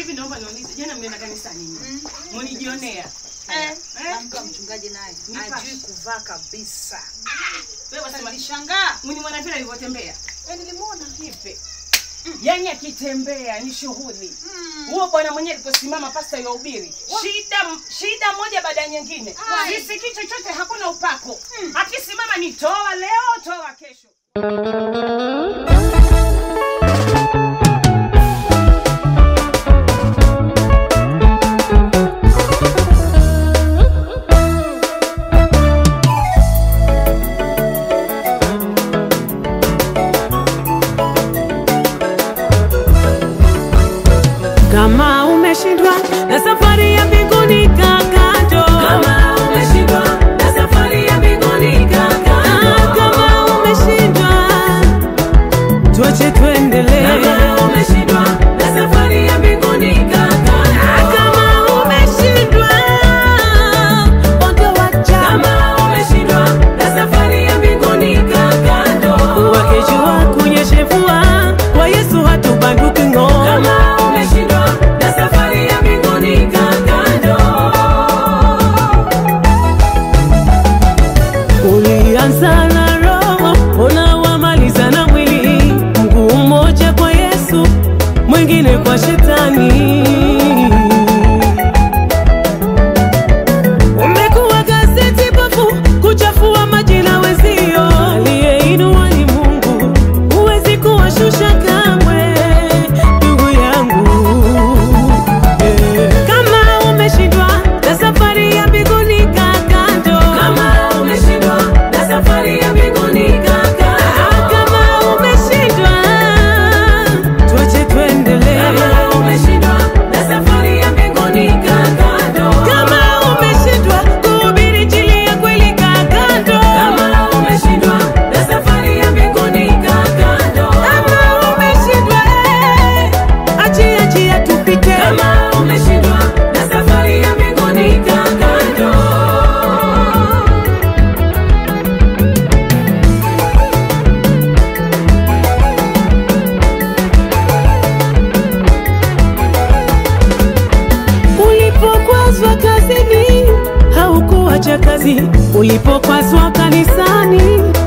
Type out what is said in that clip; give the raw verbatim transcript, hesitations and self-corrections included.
hivi naomba niulize, jana mmeenda kanisani nini? Mnijionea. Eh, amka mchungaji naye. Hajui kuvaa kabisa. Wewe wasema nishangaa. Mnimuona vile alivyotembea. Eh, nilimuona kipe. Yaani akitembea ni shughuli. Huo mm. bwana mwenyewe aliposimama pasta yuhubiri. Shida shida moja baada ya nyingine. Sisikii chochote, hakuna upako. Mm. Akisimama ni toa leo, toa kesho. Kama umeshindwa na safari ya mbinguni kakato, kama umeshindwa na safari ya mbinguni kakato, kama umeshindwa tuache tuendelee, kama umeshindwa na safari ya mbinguni kakato, kama umeshindwa ondoa wacha, kama umeshindwa na safari ya mbinguni kakato, wakijua kunyeshevua kwa Yesu hatubanduki ngo, kama umeshindwa na safari ya mbinguni kakando. Ulianza na roho, unawamaliza na mwili, mguu mmoja kwa Yesu, mwingine kwa shetani. Umekuwa gazeti bovu, kuchafua majina wezio, aliyeinua ni Mungu, huwezi kuwashusha kamwe. Kazi ulipokwazwa kanisani